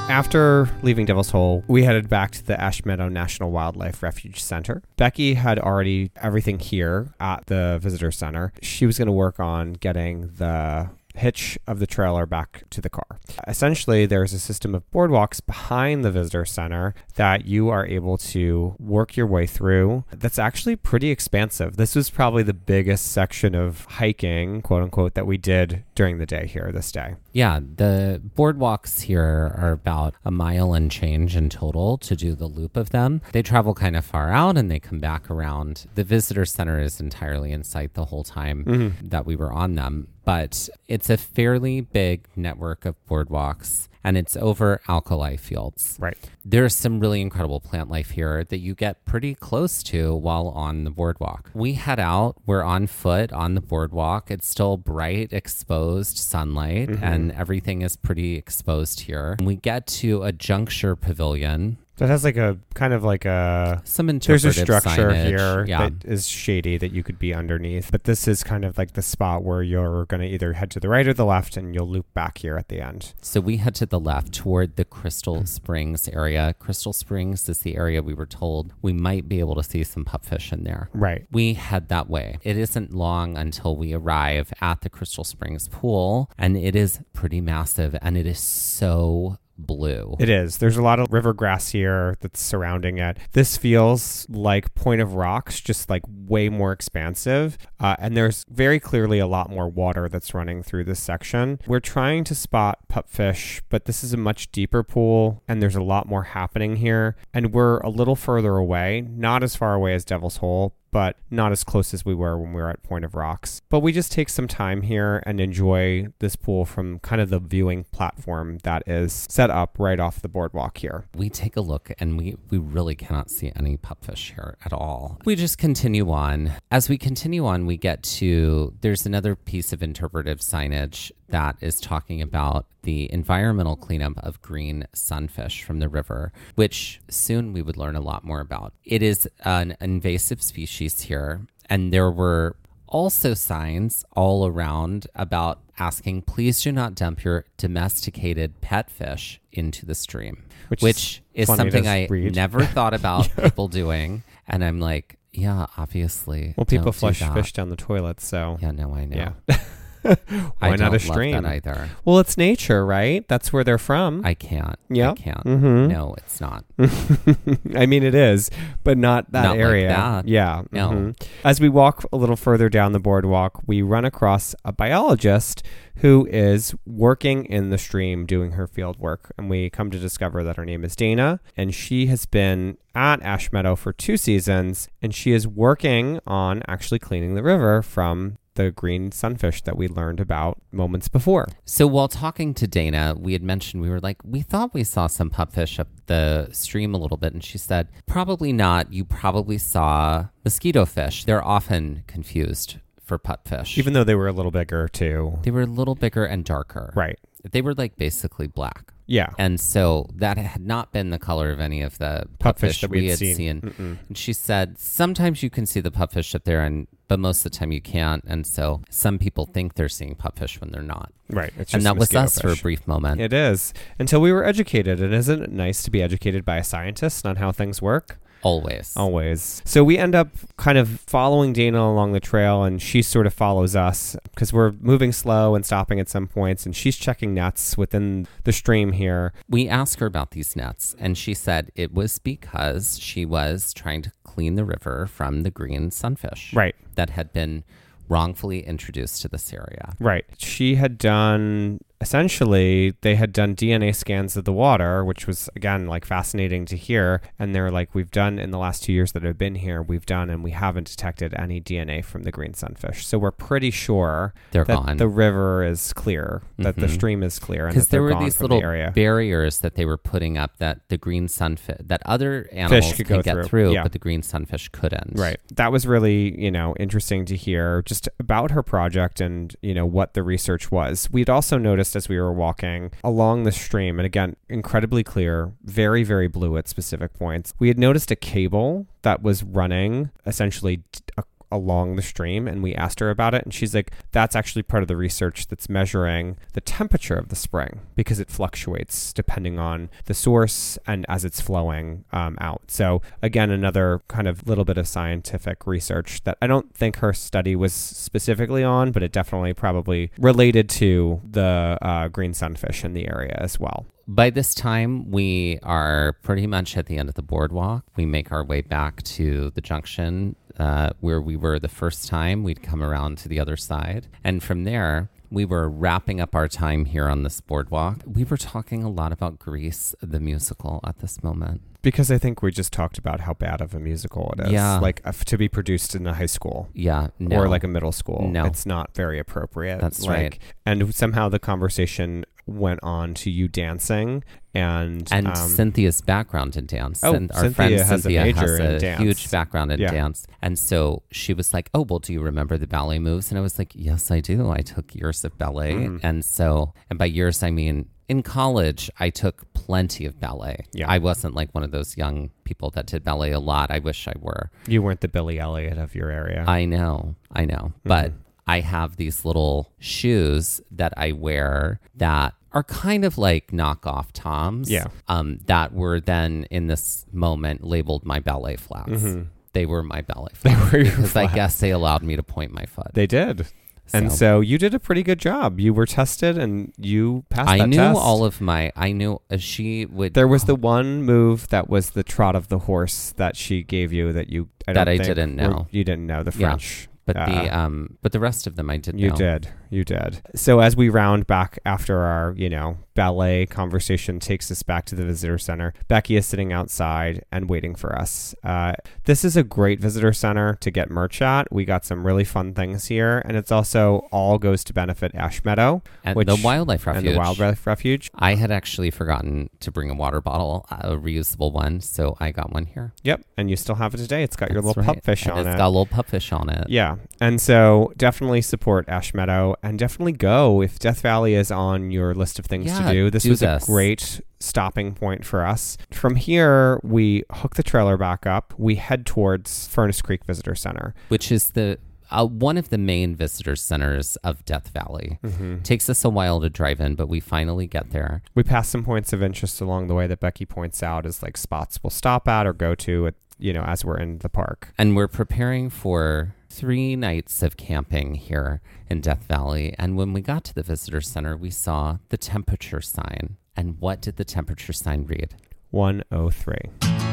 After leaving Devil's Hole, we headed back to the Ash Meadow National Wildlife Refuge Center. Becky had already everything here at the visitor center. She was going to work on getting the hitch of the trailer back to the car. Essentially, there's a system of boardwalks behind the visitor center that you are able to work your way through. That's actually pretty expansive. This was probably the biggest section of hiking, quote unquote, that we did during the day here this day. Yeah, the boardwalks here are about a mile and change in total to do the loop of them. They travel kind of far out and they come back around. The visitor center is entirely in sight the whole time mm-hmm. that we were on them. But it's a fairly big network of boardwalks, and it's over alkali fields. Right. There's some really incredible plant life here that you get pretty close to while on the boardwalk. We head out. We're on foot on the boardwalk. It's still bright, exposed sunlight, mm-hmm. and everything is pretty exposed here. We get to a juncture pavilion. That has like a kind of like a some interpretive there's a structure signage. here yeah. that is shady that you could be underneath, but this is kind of like the spot where you're going to either head to the right or the left, and you'll loop back here at the end. So we head to the left toward the Crystal Springs area. Crystal Springs is the area we were told we might be able to see some pupfish in there. Right. We head that way. It isn't long until we arrive at the Crystal Springs pool, and it is pretty massive, and it is so blue. It is. There's a lot of river grass here that's surrounding it. This feels like Point of Rocks, just like way more expansive. Uh, and there's very clearly a lot more water that's running through this section. We're trying to spot pupfish, but this is a much deeper pool and there's a lot more happening here. And we're a little further away, not as far away as Devil's Hole, but not as close as we were when we were at Point of Rocks. But we just take some time here and enjoy this pool from kind of the viewing platform that is set up right off the boardwalk here. We take a look and we, we really cannot see any pupfish here at all. We just continue on. As we continue on, we get to, there's another piece of interpretive signage that is talking about the environmental cleanup of green sunfish from the river, which soon we would learn a lot more about. It is an invasive species here, and there were also signs all around about asking, please do not dump your domesticated pet fish into the stream, which, which is, is something I read. never thought about yeah. people doing. And I'm like, yeah, obviously. Well, people flush fish down the toilet, so. Yeah, no, I know. Yeah. Why I not a stream? Love that either. Well, it's nature, right? That's where they're from. I can't. Yeah, I can't. Mm-hmm. No, it's not. I mean, it is, but not that not area. Like that. Yeah. No. Mm-hmm. As we walk a little further down the boardwalk, we run across a biologist who is working in the stream doing her field work, and we come to discover that her name is Dana, and she has been at Ash Meadow for two seasons, and she is working on actually cleaning the river from the green sunfish that we learned about moments before. So while talking to Dana, we had mentioned, we were like, we thought we saw some pupfish up the stream a little bit. And she said, probably not. You probably saw mosquito fish. They're often confused for pupfish. Even though they were a little bigger too. They were a little bigger and darker. Right. They were like basically black. Yeah. And so that had not been the color of any of the pupfish that we had seen. seen. And she said, sometimes you can see the pupfish up there, and but most of the time you can't. And so some people think they're seeing pupfish when they're not. Right. It's and just that was us fish. for a brief moment. It is. Until we were educated. And isn't it nice to be educated by a scientist on how things work? Always. Always. So we end up kind of following Dana along the trail, and she sort of follows us because we're moving slow and stopping at some points, and she's checking nets within the stream here. We asked her about these nets, and she said it was because she was trying to clean the river from the green sunfish. Right. That had been wrongfully introduced to this area. Right. She had done, essentially, they had done D N A scans of the water, which was, again, like fascinating to hear. And they're like, we've done in the last two years that I've been here, we've done, and we haven't detected any D N A from the green sunfish. So we're pretty sure they're that gone. The river is clear, that mm-hmm. the stream is clear, and that there they're were gone these from little the area. barriers that they were putting up that the green sunfish, that other animals Fish could can go get through, through, yeah. but the green sunfish couldn't. Right. That was really, you know, interesting to hear just about her project and, you know, what the research was. We'd also noticed as we were walking along the stream, and again, incredibly clear, very, very blue at specific points. We had noticed a cable that was running essentially t- along the stream, and we asked her about it, and she's like, that's actually part of the research that's measuring the temperature of the spring because it fluctuates depending on the source and as it's flowing um, out. So again, another kind of little bit of scientific research that I don't think her study was specifically on, but it definitely probably related to the uh, green sunfish in the area as well. By this time, we are pretty much at the end of the boardwalk. We make our way back to the junction uh, where we were the first time. We'd come around to the other side. And from there, we were wrapping up our time here on this boardwalk. We were talking a lot about Grease, the musical, at this moment. Because I think we just talked about how bad of a musical it is. Yeah. Like uh, to be produced in a high school. Yeah. No. Or like a middle school. No. It's not very appropriate. That's like, right. And somehow the conversation went on to you dancing and and um, Cynthia's background in dance. Oh, and our Cynthia friend has Cynthia a major has a in dance. huge background in Yeah. dance. And so she was like, oh, well, do you remember the ballet moves? And I was like, yes, I do. I took years of ballet. Mm. And so, and by years, I mean, in college, I took plenty of ballet. Yeah. I wasn't like one of those young people that did ballet a lot. I wish I were. You weren't the Billy Elliot of your area. I know, I know. Mm-hmm. But I have these little shoes that I wear that are kind of like knockoff Toms. Yeah. Um, that were then in this moment labeled my ballet flats. Mm-hmm. They were my ballet flats. They were your because I flats. guess they allowed me to point my foot. They did. And so you did a pretty good job. You were tested and you passed I that knew test. all of my, I knew uh, she would. There was the one move that was the trot of the horse that she gave you that you I That don't I think didn't were- know. You didn't know the Yeah. French. But uh, the um, but the rest of them I did You know. did. You did. So as we round back after our, you know, ballet conversation takes us back to the visitor center, Becky is sitting outside and waiting for us. Uh, this is a great visitor center to get merch at. We got some really fun things here. And it's also all goes to benefit Ash Meadow. And which, the wildlife And refuge. the wildlife refuge. I had actually forgotten to bring a water bottle, a reusable one, so I got one here. Yep. And you still have it today. It's got your That's little right. pupfish And on it's it. got a little pupfish on it. Yeah. And so definitely support Ash Meadow and definitely go if Death Valley is on your list of things Yeah, to do. This do was this. a great stopping point for us. From here, we hook the trailer back up. We head towards Furnace Creek Visitor Center. Which is the uh, one of the main visitor centers of Death Valley. Mm-hmm. Takes us a while to drive in, but we finally get there. We pass some points of interest along the way that Becky points out as like spots we'll stop at or go to, at, you know, as we're in the park. And we're preparing for three nights of camping here in Death Valley. And when we got to the visitor center, we saw the temperature sign. And what did the temperature sign read? one oh three.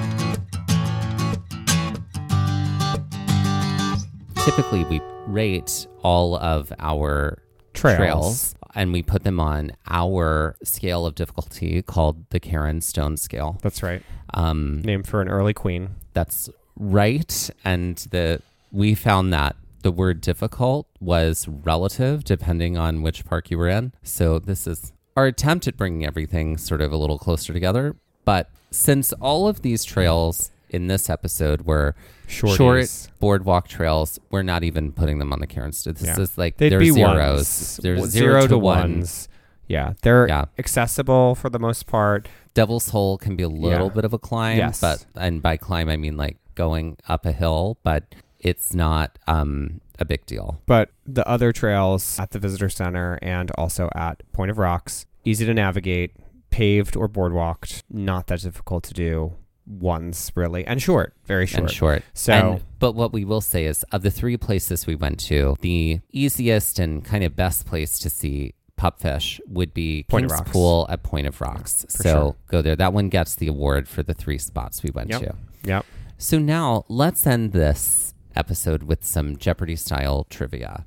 Typically, we rate all of our Trails. trails and we put them on our scale of difficulty called the Karen Stone scale. That's right. Um, Named for an early queen. That's right. And the we found that the word difficult was relative depending on which park you were in. So this is our attempt at bringing everything sort of a little closer together. But since all of these trails in this episode were Shorties. short boardwalk trails, we're not even putting them on the Karen Stone. This Yeah. is like They'd they're be zeros. ones. There's W- zero, to one. ones. Yeah, they're Yeah. accessible for the most part. Devil's Hole can be a little Yeah. bit of a climb, Yes. but and by climb I mean like going up a hill, but it's not um, a big deal. But the other trails at the visitor center and also at Point of Rocks, easy to navigate, paved or boardwalked, not that difficult to do. Ones really, and short, very short. And short. So, And, but what we will say is, of the three places we went to, the easiest and kind of best place to see pupfish would be Point of King's Rocks. Pool at Point of Rocks. For so sure. go there. That one gets the award for the three spots we went Yep. to. Yep. So now let's end this episode with some Jeopardy style trivia.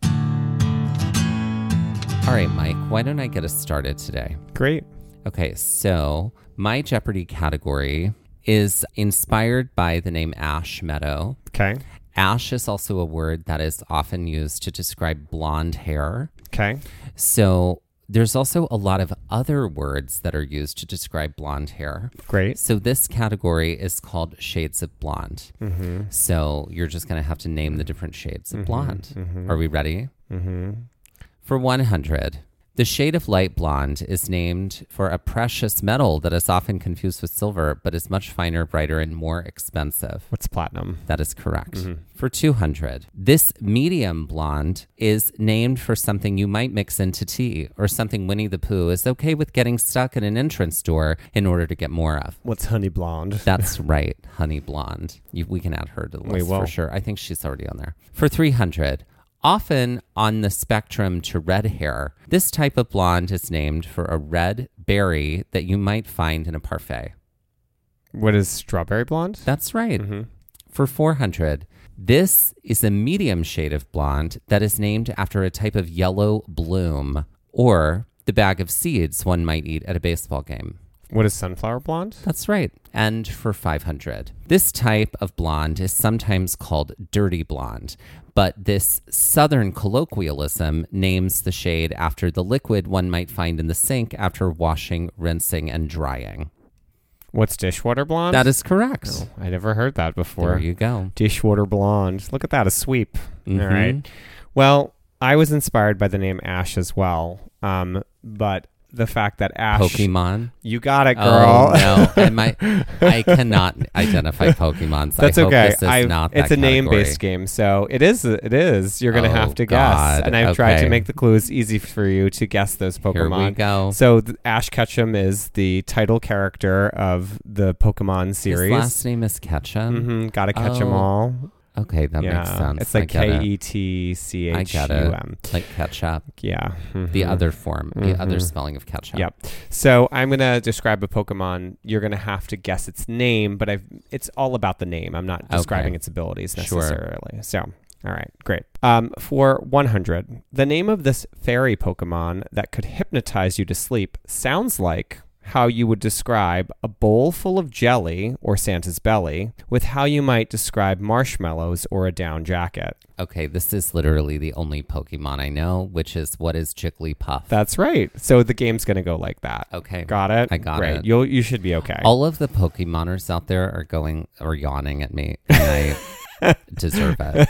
All right, Mike, why don't I get us started today? Great. Okay, so my Jeopardy category is inspired by the name Ash Meadow. Okay. Ash is also a word that is often used to describe blonde hair. Okay. So there's also a lot of other words that are used to describe blonde hair. Great. So this category is called shades of blonde. Mm-hmm. So you're just going to have to name the different shades of blonde. mhm. Are we ready? Mm-hmm. For one hundred, The shade of light blonde is named for a precious metal that is often confused with silver, but is much finer, brighter, and more expensive. What's platinum? That is correct. Mm-hmm. For two hundred, this medium blonde is named for something you might mix into tea or something Winnie the Pooh is okay with getting stuck in an entrance door in order to get more of. What's honey blonde? That's right, honey blonde. You, we can add her to the list for sure. I think she's already on there. For three hundred, often on the spectrum to red hair, this type of blonde is named for a red berry that you might find in a parfait. What is strawberry blonde? That's right. Mm-hmm. For four hundred, this is a medium shade of blonde that is named after a type of yellow bloom or the bag of seeds one might eat at a baseball game. What is sunflower blonde? That's right. And for five hundred, this type of blonde is sometimes called dirty blonde, but this southern colloquialism names the shade after the liquid one might find in the sink after washing, rinsing, and drying. What's dishwater blonde? That is correct. Oh, I never heard that before. There you go. Dishwater blonde. Look at that, a sweep. Mm-hmm. All right. Well, I was inspired by the name Ash as well, um, but the fact that Ash... Pokemon. You got it, girl. Oh, no. I might, I cannot identify Pokemons. That's I hope okay. This is I've, not it's that a name-based game, so it is. It is. You're going to Oh, have to God. guess. And I've tried Okay. to make the clues easy for you to guess those Pokemon. Here we go. So th- Ash Ketchum is the title character of the Pokemon series. His last name is Ketchum. Mm-hmm. Gotta catch 'em Oh, all. Okay, that yeah. makes sense. It's like I get K it. E T C I H get U it. M. Like ketchup. Yeah. Mhm. The other form, the Mhm. other spelling of ketchup. Yep. So I'm gonna describe a Pokemon. You're gonna have to guess its name, but I've it's all about the name. I'm not describing Okay. its abilities Sure. necessarily. So, all right, great. Um, for one hundred, the name of this fairy Pokemon that could hypnotize you to sleep sounds like how you would describe a bowl full of jelly or Santa's belly with how you might describe marshmallows or a down jacket. Okay, this is literally the only Pokemon I know, which is what is Jigglypuff. That's right. So the game's gonna go like that. Okay. Got it? I got Great. it. You'll you should be okay. All of the Pokemoners out there are going or yawning at me, and I deserve it.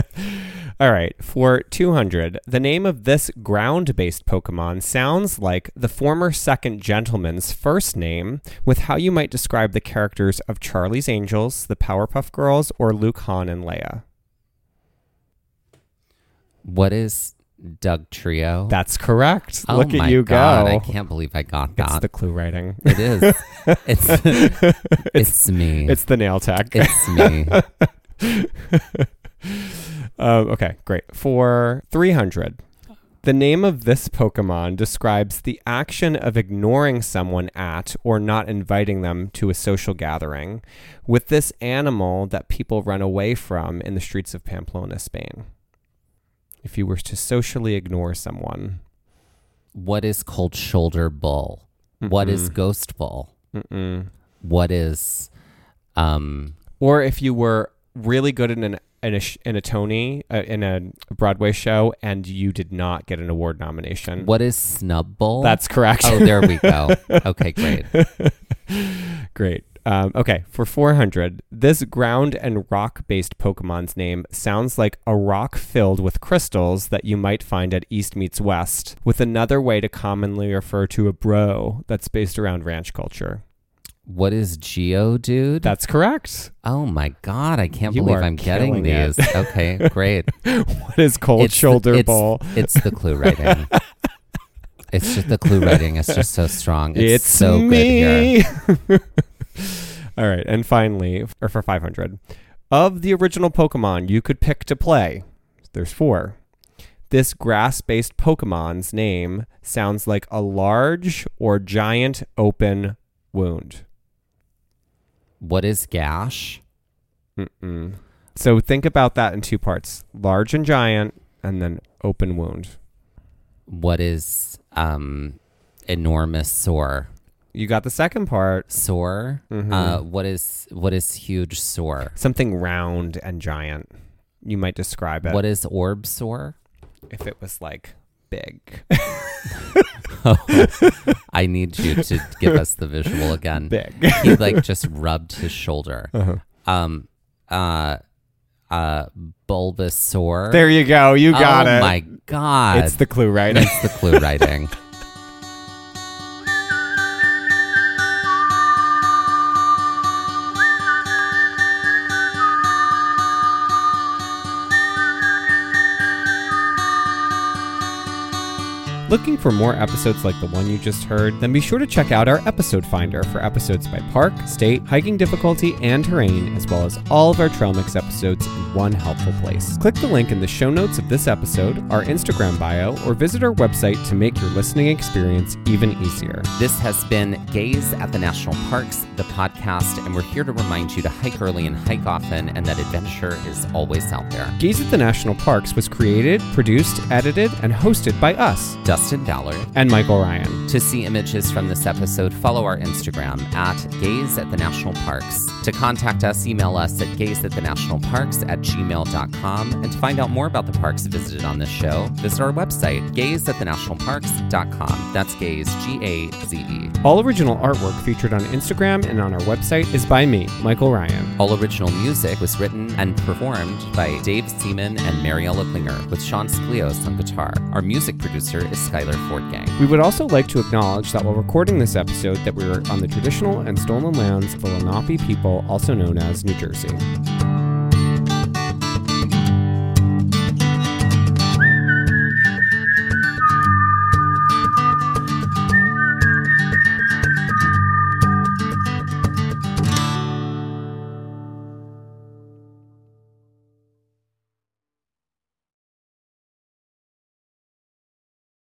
All right, for two hundred, the name of this ground-based Pokemon sounds like the former second gentleman's first name with how you might describe the characters of Charlie's Angels, the Powerpuff Girls, or Luke, Han, and Leia. What is Doug Trio? That's correct. oh Look my at you God, go. I can't believe I got that. It's the clue writing. It is. It's, it's me. It's the nail tech. It's me. Um, okay, great. For three hundred, the name of this Pokemon describes the action of ignoring someone at or not inviting them to a social gathering with this animal that people run away from in the streets of Pamplona, Spain. If you were to socially ignore someone. What is Cold Shoulder Bull? What is Mm-mm. Ghost Bull? Mm-mm. What is... um? Or if you were really good in an in a sh- in a Tony uh, in a Broadway show and you did not get an award nomination. What is Snub Bull? That's correct. Oh, there we go. Okay, great. Great. Um, okay, for four hundred, this ground and rock-based Pokemon's name sounds like a rock filled with crystals that you might find at East Meets West, with another way to commonly refer to a bro that's based around ranch culture. What is Geodude? That's correct. Oh my God, I can't You believe are I'm getting killing it. these. Okay, great. What is cold It's the- shoulder it's- ball? It's the clue writing. It's just the clue writing is just so strong. It's, It's so me. good here. All right, and finally, or for five hundred, of the original Pokemon you could pick to play, there's four. This grass-based Pokemon's name sounds like a large or giant open wound. What is Gash? Mm-mm. So think about that in two parts: large and giant, and then open wound. What is um enormous sore? You got the second part. Sore? Mhm. Uh, what is what is huge sore? Something round and giant. You might describe it. What is orb sore? if it was like big? Oh, I need you to give us the visual again. Big. He like just rubbed his shoulder. Uh-huh. Um, uh, uh, Bulbasaur. There you go. You got oh it. my God. It's the clue writing. It's the clue writing. Looking for more episodes like the one you just heard? Then be sure to check out our episode finder for episodes by park, state, hiking difficulty, and terrain, as well as all of our Trail Mix episodes in one helpful place. Click the link in the show notes of this episode, our Instagram bio, or visit our website to make your listening experience even easier. This has been Gaze at the National Parks, the podcast, and we're here to remind you to hike early and hike often, and that adventure is always out there. Gaze at the National Parks was created, produced, edited, and hosted by us, Dustin Ballard and Michael Ryan. To see images from this episode, follow our Instagram at Gaze at the National Parks. To contact us, email us at gaze at the national parks at gmail dot com. And to find out more about the parks visited on this show, visit our website, gaze at the national parks dot com. That's Gaze, G A Z E. All original artwork featured on Instagram and on our website is by me, Michael Ryan. All original music was written and performed by Dave Seaman and Mariella Klinger, with Sean Sklios on guitar. Our music producer is Skylar Fortgang. We would also like to acknowledge that while recording this episode that we were on the traditional and stolen lands of the Lenape people, also known as New Jersey.